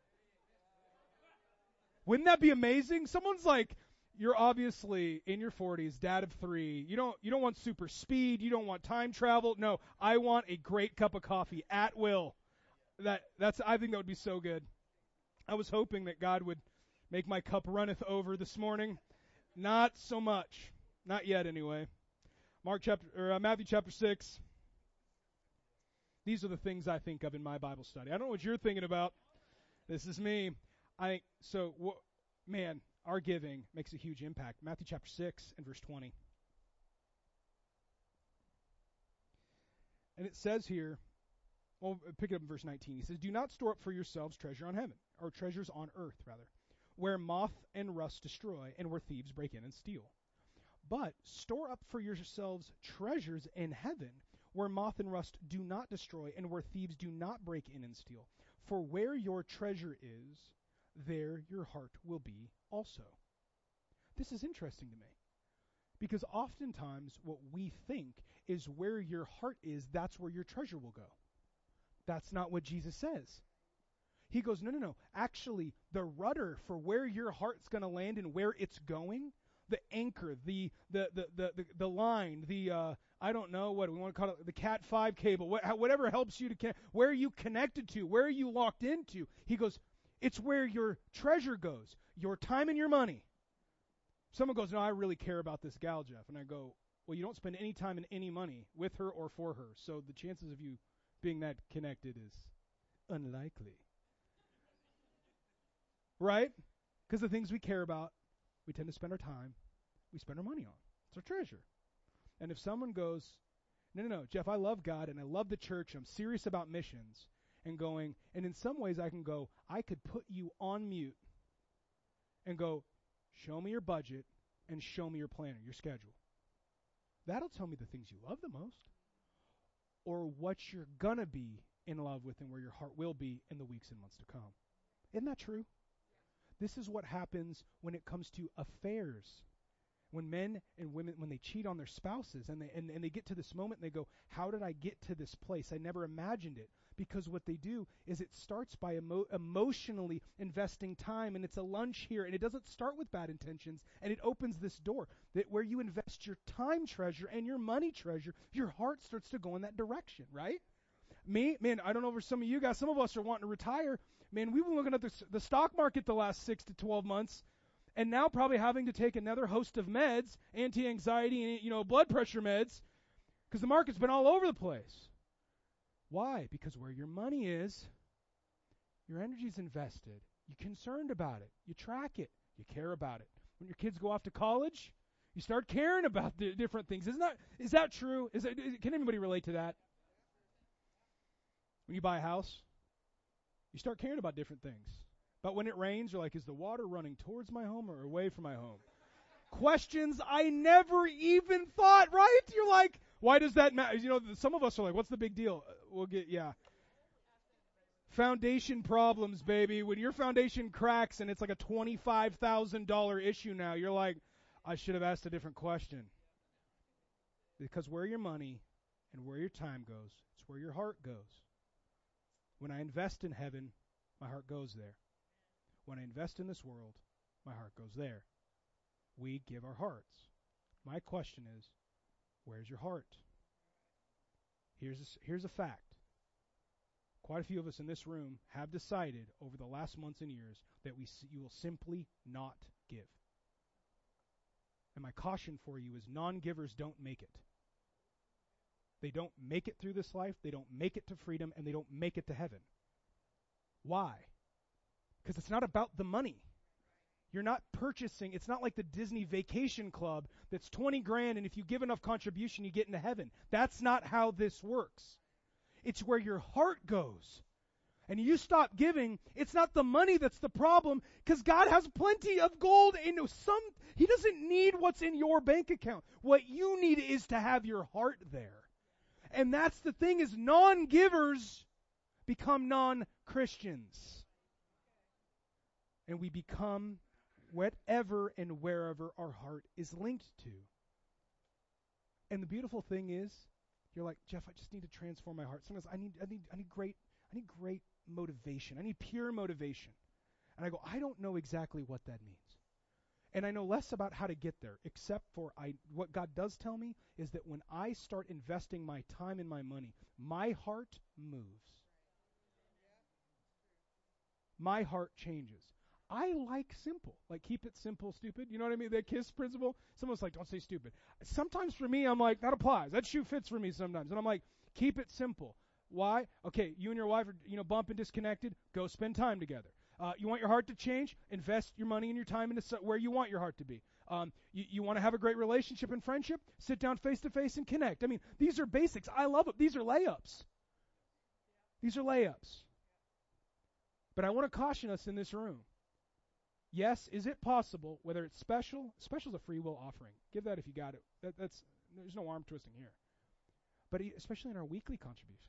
Wouldn't that be amazing? Someone's like, you're obviously in your forties, dad of three. You don't you don't want super speed. You don't want time travel. No, I want a great cup of coffee at will. That that's I think that would be so good. I was hoping that God would make my cup runneth over this morning. Not so much. Not yet, anyway. Mark chapter or uh, Matthew chapter six. These are the things I think of in my Bible study. I don't know what you're thinking about. This is me. I think so. Wh- man, our giving makes a huge impact. Matthew chapter six and verse twenty. And it says here, well, pick it up in verse nineteen. He says, "Do not store up for yourselves treasure on heaven, or treasures on earth, rather, where moth and rust destroy, and where thieves break in and steal. But store up for yourselves treasures in heaven, where moth and rust do not destroy, and where thieves do not break in and steal. For where your treasure is, there your heart will be also." This is interesting to me, because oftentimes what we think is where your heart is, that's where your treasure will go. That's not what Jesus says. He goes, no, no, no. Actually, the rudder for where your heart's going to land and where it's going, the anchor, the the the the the, the line, the uh, I don't know what we want to call it, the Cat five cable, wh- whatever helps you to connect, where are you connected to, where are you locked into? He goes, it's where your treasure goes, your time and your money. Someone goes, no, I really care about this gal, Jeff. And I go, well, you don't spend any time and any money with her or for her, so the chances of you being that connected is unlikely. Right? Because the things we care about, we tend to spend our time, we spend our money on. It's our treasure. And if someone goes, no, no, no, Jeff, I love God and I love the church, I'm serious about missions, and going, and in some ways I can go, I could put you on mute and go, show me your budget and show me your planner, your schedule. That'll tell me the things you love the most, or what you're going to be in love with and where your heart will be in the weeks and months to come. Isn't that true? This is what happens when it comes to affairs. When men and women, when they cheat on their spouses, and they and, and they get to this moment and they go, how did I get to this place? I never imagined it. Because what they do is it starts by emo- emotionally investing time, and it's a lunch here, and it doesn't start with bad intentions, and it opens this door that where you invest your time treasure and your money treasure, your heart starts to go in that direction, right? Me, man, I don't know for some of you guys, some of us are wanting to retire. Man, we've been looking at the, the stock market the last six to twelve months, and now probably having to take another host of meds, anti-anxiety and, you know, blood pressure meds, because the market's been all over the place. Why? Because where your money is, your energy's invested. You're concerned about it. You track it. You care about it. When your kids go off to college, you start caring about the different things. Isn't that, is that true? Is that, is, can anybody relate to that? When you buy a house, you start caring about different things. But when it rains, you're like, is the water running towards my home or away from my home? Questions I never even thought, right? You're like, why does that matter? You know, some of us are like, what's the big deal? Uh, We'll get, yeah. Foundation problems, baby. When your foundation cracks and it's like a twenty-five thousand dollars issue now, you're like, I should have asked a different question. Because where your money and where your time goes, it's where your heart goes. When I invest in heaven, my heart goes there. When I invest in this world, my heart goes there. We give our hearts. My question is, where's your heart? Here's a, here's a fact. Quite a few of us in this room have decided over the last months and years that we you will simply not give. And my caution for you is non-givers don't make it. They don't make it through this life, they don't make it to freedom, and they don't make it to heaven. Why? Because it's not about the money. You're not purchasing, it's not like the Disney Vacation Club that's twenty grand and if you give enough contribution you get into heaven. That's not how this works. It's where your heart goes. And you stop giving, it's not the money that's the problem, because God has plenty of gold in some, He doesn't need what's in your bank account. What you need is to have your heart there. And that's the thing, is non-givers become non-Christians. And we become whatever and wherever our heart is linked to. And the beautiful thing is, you're like, Jeff, I just need to transform my heart. Sometimes I need, I need, I need great, I need great motivation. I need pure motivation. And I go, I don't know exactly what that means. And I know less about how to get there, except for I, what God does tell me is that when I start investing my time and my money, my heart moves. My heart changes. I like simple. Like, keep it simple, stupid. You know what I mean? That KISS principle. Someone's like, don't say stupid. Sometimes for me, I'm like, that applies. That shoe fits for me sometimes. And I'm like, keep it simple. Why? Okay, you and your wife are, you know, bumping, disconnected. Go spend time together. Uh, you want your heart to change? Invest your money and your time into so- where you want your heart to be. Um, you, you want to have a great relationship and friendship? Sit down face to face and connect. I mean, these are basics. I love it. These are layups. These are layups. But I want to caution us in this room. Yes, is it possible, whether it's special, special is a free will offering. Give that if you got it. That, that's there's no arm twisting here. But especially in our weekly contribution.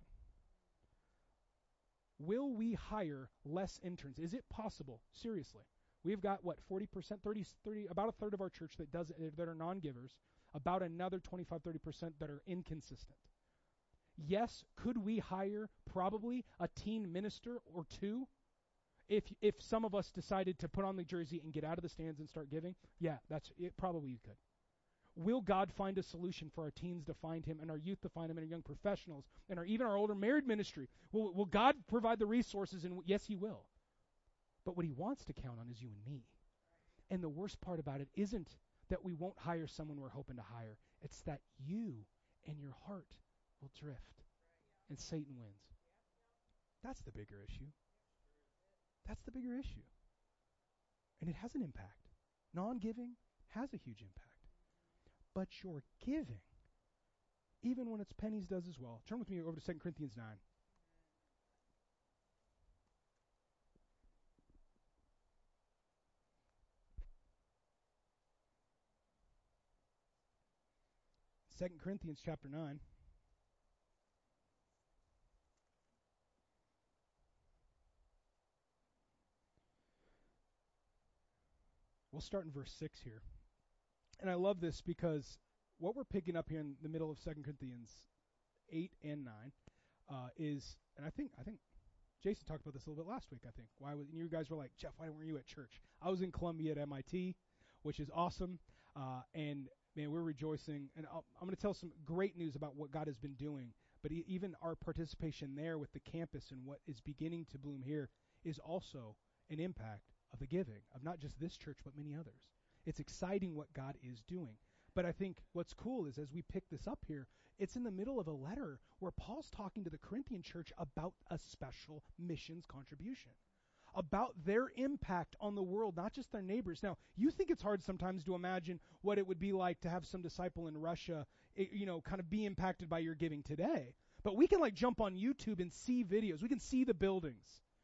Will we hire less interns? Is it possible? Seriously. We've got, what, forty percent, thirty, thirty, about a third of our church that does that are non-givers, about another twenty-five, thirty percent that are inconsistent. Yes, could we hire probably a teen minister or two? If if some of us decided to put on the jersey and get out of the stands and start giving, yeah, that's it. Probably you could. Will God find a solution for our teens to find Him and our youth to find Him and our young professionals and our even our older married ministry? Will, will God provide the resources? And yes, He will. But what He wants to count on is you and me. And the worst part about it isn't that we won't hire someone we're hoping to hire. It's that you and your heart will drift and Satan wins. That's the bigger issue. That's the bigger issue. And it has an impact. Non-giving has a huge impact. But your giving, even when it's pennies, does as well. Turn with me over to Second Corinthians nine. Second Corinthians chapter nine. We'll start in verse six here. And I love this because what we're picking up here in the middle of Second Corinthians eight and nine uh, is, and I think I think Jason talked about this a little bit last week, I think. Why was, and you guys were like, Jeff, why weren't you at church? I was in Columbia at M I T, which is awesome. Uh, and, man, we're rejoicing. And I'll, I'm going to tell some great news about what God has been doing. But e- even our participation there with the campus and what is beginning to bloom here is also an impact of the giving of not just this church, but many others. It's exciting what God is doing. But I think what's cool is as we pick this up here, it's in the middle of a letter where Paul's talking to the Corinthian church about a special missions contribution, about their impact on the world, not just their neighbors. Now, you think it's hard sometimes to imagine what it would be like to have some disciple in Russia, you know, kind of be impacted by your giving today. But we can like jump on YouTube and see videos. We can see the buildings.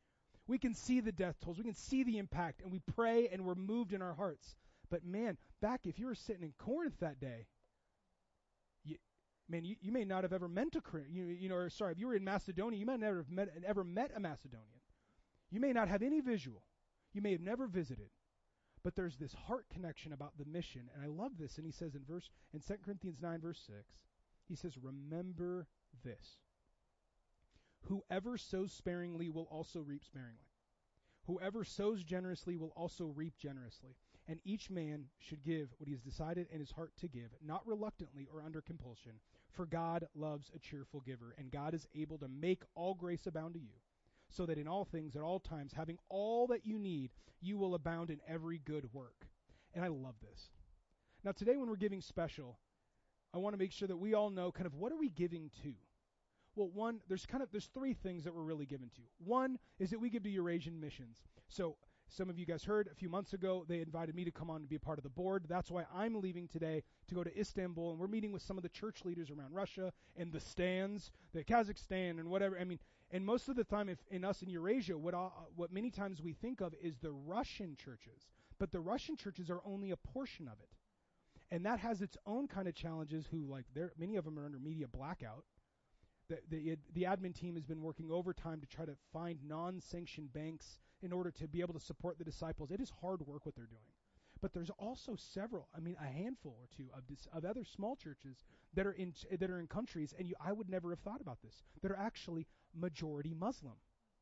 We can see the death tolls. We can see the impact, and we pray, and we're moved in our hearts. But man, back if you were sitting in Corinth that day, you, man, you, you may not have ever met a you, you know, or sorry, if you were in Macedonia, you might never have met, ever met a Macedonian. You may not have any visual. You may have never visited. But there's this heart connection about the mission, and I love this. And he says in verse in Second Corinthians nine, verse six, he says, remember this. Whoever sows sparingly will also reap sparingly. Whoever sows generously will also reap generously. And each man should give what he has decided in his heart to give, not reluctantly or under compulsion, for God loves a cheerful giver, and God is able to make all grace abound to you, so that in all things, at all times, having all that you need, you will abound in every good work. And I love this. Now today when we're giving special, I want to make sure that we all know kind of what are we giving to? Well, one, there's kind of, there's three things that we're really given to. One is that we give to Eurasian Missions. So some of you guys heard a few months ago, they invited me to come on and be a part of the board. That's why I'm leaving today to go to Istanbul, and we're meeting with some of the church leaders around Russia and the stands, the Kazakhstan and whatever. I mean, and most of the time, if in us in Eurasia, what uh, what many times we think of is the Russian churches, but the Russian churches are only a portion of it, and that has its own kind of challenges. Who like there, many of them are under media blackout. The, the the admin team has been working overtime to try to find non-sanctioned banks in order to be able to support the disciples. It is hard work what they're doing. But there's also several, I mean, a handful or two of this, of other small churches that are in that are in countries, and you, I would never have thought about this, that are actually majority Muslim.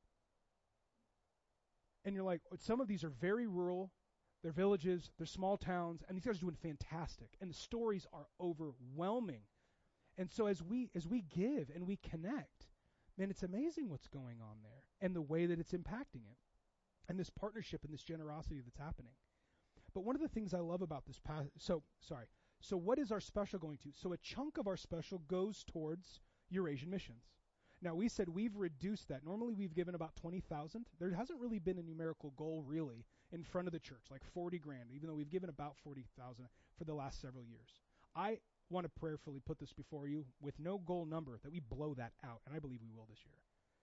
And you're like, some of these are very rural, they're villages, they're small towns, and these guys are doing fantastic. And the stories are overwhelming. And so as we as we give and we connect, man, it's amazing what's going on there and the way that it's impacting it. And this partnership and this generosity that's happening. But one of the things I love about this, pa- so, sorry, so what is our special going to? So a chunk of our special goes towards Eurasian Missions. Now, we said we've reduced that. Normally, we've given about twenty thousand. There hasn't really been a numerical goal, really, in front of the church, like forty grand, even though we've given about forty thousand for the last several years. I want to prayerfully put this before you with no goal number, that we blow that out, and I believe we will this year.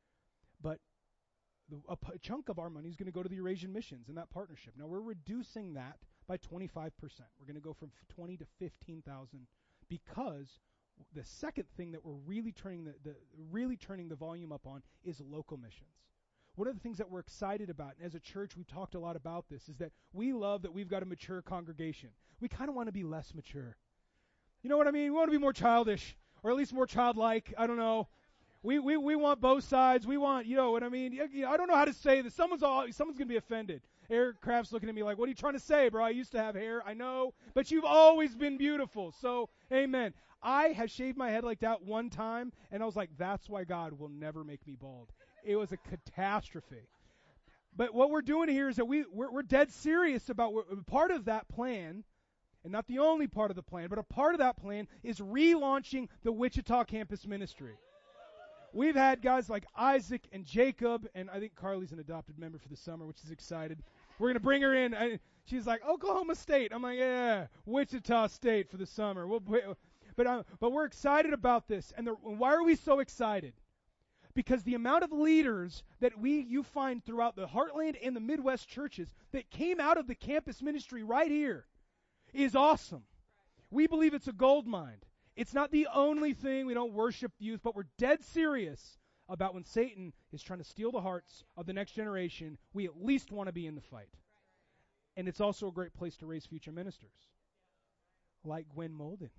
But the, a, p- a chunk of our money is going to go to the Eurasian Missions and that partnership. Now, we're reducing that by twenty-five percent. We're going to go from twenty to fifteen thousand, because the second thing that we're really turning the, the really turning the volume up on is local missions. One of the things that we're excited about, and as a church we've talked a lot about this, is that we love that we've got a mature congregation. We kind of want to be less mature. You know what I mean? We want to be more childish, or at least more childlike. I don't know. We we we want both sides. We want, you know what I mean? I don't know how to say this. Someone's all, someone's going to be offended. Eric Kraft's looking at me like, what are you trying to say, bro? I used to have hair. I know. But you've always been beautiful. So, amen. I have shaved my head like that one time, and I was like, that's why God will never make me bald. It was a catastrophe. But what we're doing here is that we, we're, we're dead serious about part of that plan, and not the only part of the plan, but a part of that plan is relaunching the Wichita campus ministry. We've had guys like Isaac and Jacob, and I think Carly's an adopted member for the summer, which is excited. We're going to bring her in. I, she's like, Oklahoma State. I'm like, yeah, Wichita State for the summer. We'll, but, uh, but we're excited about this. And the, why are we so excited? Because the amount of leaders that we you find throughout the Heartland and the Midwest churches that came out of the campus ministry right here is awesome. We believe it's a gold mine. It's not the only thing. We don't worship youth, but we're dead serious about when Satan is trying to steal the hearts of the next generation, we at least want to be in the fight. And it's also a great place to raise future ministers, like Gwen Molden,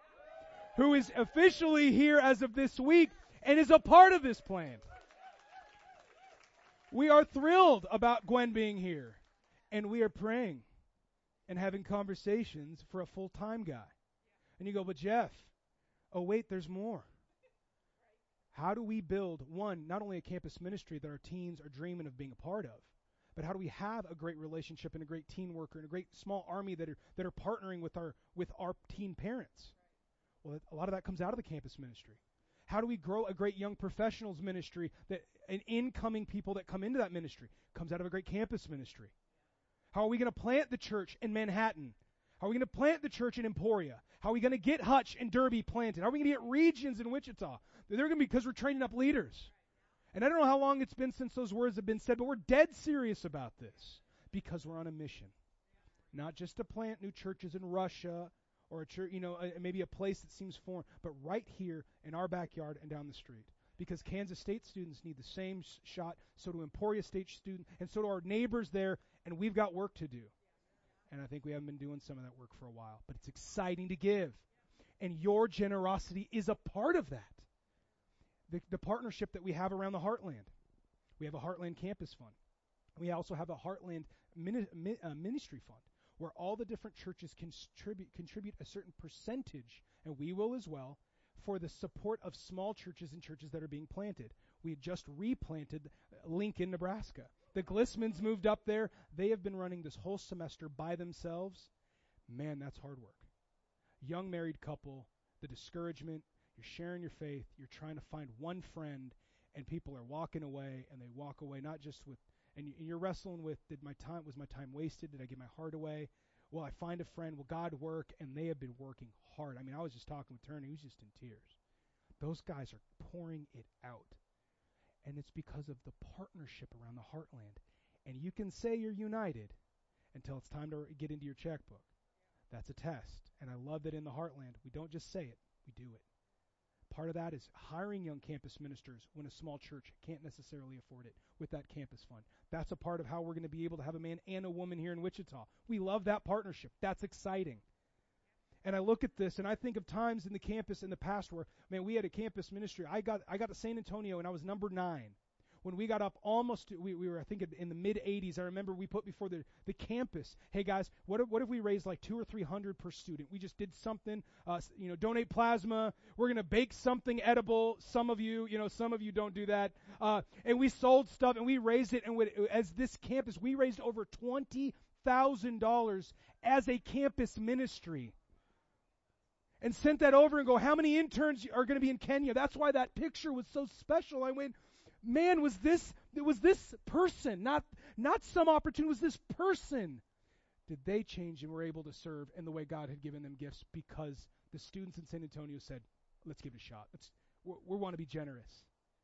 who is officially here as of this week and is a part of this plan. We are thrilled about Gwen being here, and we are praying and having conversations for a full-time guy. And you go, but Jeff, oh wait, there's more. How do we build, one, not only a campus ministry that our teens are dreaming of being a part of, but how do we have a great relationship and a great teen worker and a great small army that are that are partnering with our with our teen parents? Well, a lot of that comes out of the campus ministry. How do we grow a great young professionals ministry, that and incoming people that come into that ministry comes out of a great campus ministry? How are we going to plant the church in Manhattan? How are we going to plant the church in Emporia? How are we going to get Hutch and Derby planted? How are we going to get regions in Wichita? They're going to be, because we're training up leaders. And I don't know how long it's been since those words have been said, but we're dead serious about this because we're on a mission. Not just to plant new churches in Russia or a church, you know, a, maybe a place that seems foreign, but right here in our backyard and down the street. Because Kansas State students need the same sh- shot, so do Emporia State students, and so do our neighbors there, and we've got work to do. And I think we haven't been doing some of that work for a while, but it's exciting to give. And your generosity is a part of that. The, the partnership that we have around the Heartland. We have a Heartland Campus Fund. We also have a Heartland mini, mi, uh, Ministry Fund, where all the different churches contribute, contribute a certain percentage, and we will as well, for the support of small churches and churches that are being planted. We had just replanted Lincoln, Nebraska. The Glissmans moved up there. They have been running this whole semester by themselves. Man, that's hard work. Young married couple, the discouragement, you're sharing your faith, you're trying to find one friend, and people are walking away, and they walk away not just with, and you're wrestling with, did my time, was my time wasted? Did I give my heart away? Will I find a friend? Will God work? And they have been working hard. I mean, I was just talking with Turney. He was just in tears. Those guys are pouring it out. And it's because of the partnership around the Heartland. And you can say you're united until it's time to get into your checkbook. That's a test. And I love that in the Heartland, we don't just say it, we do it. Part of that is hiring young campus ministers when a small church can't necessarily afford it with that campus fund. That's a part of how we're going to be able to have a man and a woman here in Wichita. We love that partnership. That's exciting. And I look at this, and I think of times in the campus in the past where, man, we had a campus ministry. I got I got to San Antonio, and I was number nine. When we got up almost, to, we, we were, I think, in the mid-eighties. I remember we put before the, the campus, hey, guys, what if, what if we raised like two or three hundred per student? We just did something, uh, you know, donate plasma. We're going to bake something edible. Some of you, you know, some of you don't do that. Uh, and we sold stuff, and we raised it. And we, as this campus, we raised over twenty thousand dollars as a campus ministry. And sent that over and go, how many interns are going to be in Kenya? That's why that picture was so special. I went, man, was this it was this person, not not some opportunity, was this person. Did they change and were able to serve in the way God had given them gifts because the students in San Antonio said, let's give it a shot. Let's we we want to be generous.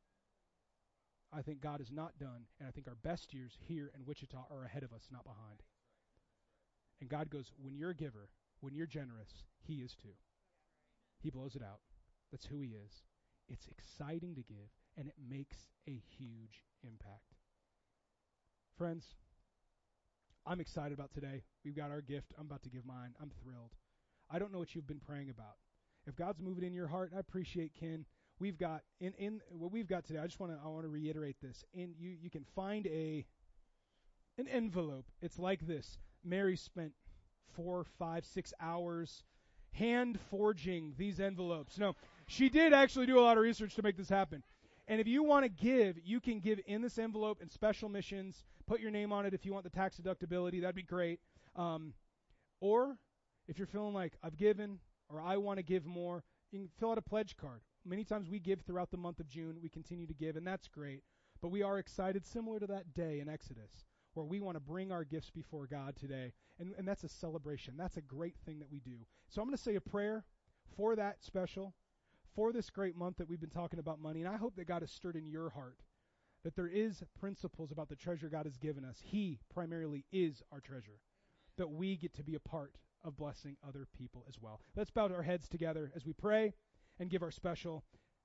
I think God is not done, and I think our best years here in Wichita are ahead of us, not behind. And God goes, when you're a giver, when you're generous, He is too. He blows it out. That's who He is. It's exciting to give, and it makes a huge impact. Friends, I'm excited about today. We've got our gift. I'm about to give mine. I'm thrilled. I don't know what you've been praying about. If God's moving in your heart, I appreciate Ken. We've got in in what we've got today. I just want to I want to reiterate this. In you you can find a an envelope. It's like this. Mary spent four, five, six hours hand forging these envelopes. No, she did actually do a lot of research to make this happen. And if you want to give, you can give in this envelope in special missions. Put your name on it if you want the tax deductibility. That'd be great. Um, or if you're feeling like I've given or I want to give more, you can fill out a pledge card. Many times we give throughout the month of June. We continue to give, and that's great. But we are excited, similar to that day in Exodus, where we want to bring our gifts before God today. And, and that's a celebration. That's a great thing that we do. So I'm going to say a prayer for that special, for this great month that we've been talking about money. And I hope that God has stirred in your heart that there is principles about the treasure God has given us. He primarily is our treasure, that we get to be a part of blessing other people as well. Let's bow our heads together as we pray and give our special.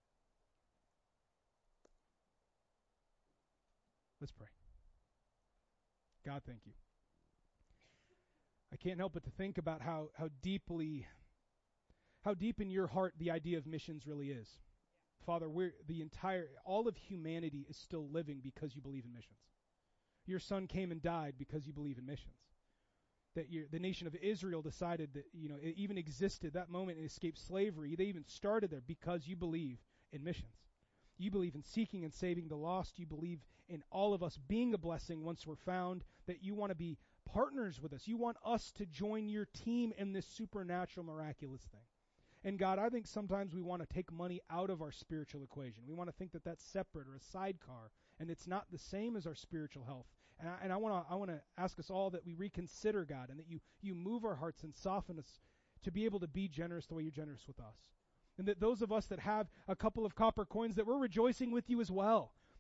Let's pray. God, thank you. I can't help but to think about how, how deeply, how deep in your heart the idea of missions really is. Father, we're the entire, all of humanity is still living because you believe in missions. Your son came and died because you believe in missions. That your, the nation of Israel decided that, you know, it even existed, that moment and escaped slavery. They even started there because you believe in missions. You believe in seeking and saving the lost. You believe in all of us being a blessing once we're found, that you want to be partners with us. You want us to join your team in this supernatural, miraculous thing. And God, I think sometimes we want to take money out of our spiritual equation. We want to think that that's separate or a sidecar, and it's not the same as our spiritual health. And I, and I want to I want to ask us all that we reconsider, God, and that you, you move our hearts and soften us to be able to be generous the way you're generous with us. And that those of us that have a couple of copper coins, that we're rejoicing with you as well.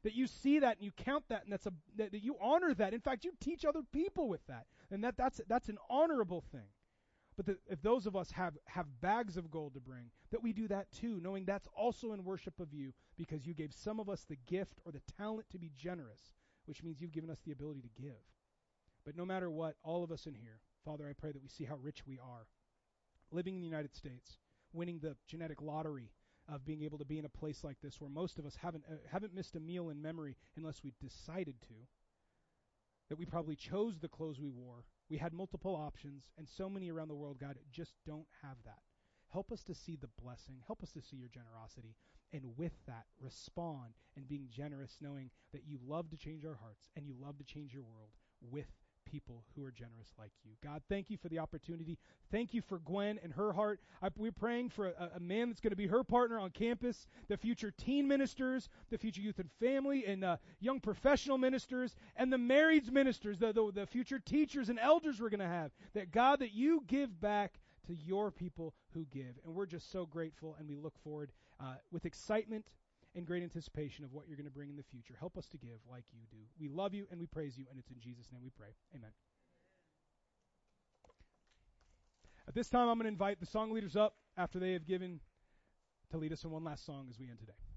That you see that and you count that, and that's a that, that you honor that. In fact, you teach other people with that, and that that's that's an honorable thing. But that if those of us have have bags of gold to bring, that we do that too, knowing that's also in worship of you, because you gave some of us the gift or the talent to be generous, which means you've given us the ability to give. But no matter what, all of us in here, Father, I pray that we see how rich we are, living in the United States, winning the genetic lottery of being able to be in a place like this where most of us haven't uh, haven't missed a meal in memory unless we decided to. That we probably chose the clothes we wore. We had multiple options, and so many around the world, God, just don't have that. Help us to see the blessing. Help us to see your generosity. And with that, respond and being generous, knowing that you love to change our hearts and you love to change your world with people who are generous like you. God, thank you for the opportunity. Thank you for Gwen and her heart. I, we're praying for a, a man that's going to be her partner on campus, the future teen ministers, the future youth and family, and uh, young professional ministers, and the married ministers, the, the, the future teachers and elders we're going to have. That, God, that you give back to your people who give. And we're just so grateful, and we look forward uh, with excitement and great anticipation of what you're going to bring in the future. Help us to give like you do. We love you and we praise you, and it's in Jesus' name we pray. Amen. At this time, I'm going to invite the song leaders up after they have given to lead us in one last song as we end today.